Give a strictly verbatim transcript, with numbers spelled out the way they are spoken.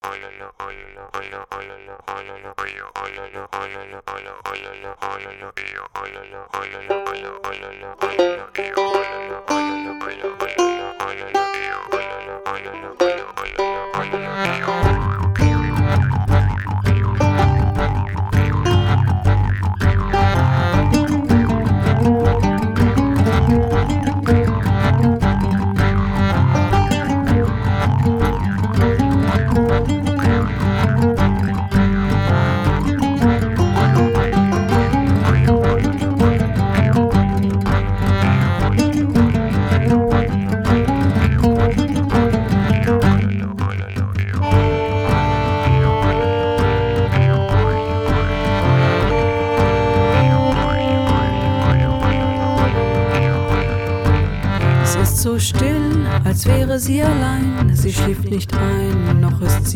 So still, als wäre sie allein. Sie schläft nicht ein, noch ist sie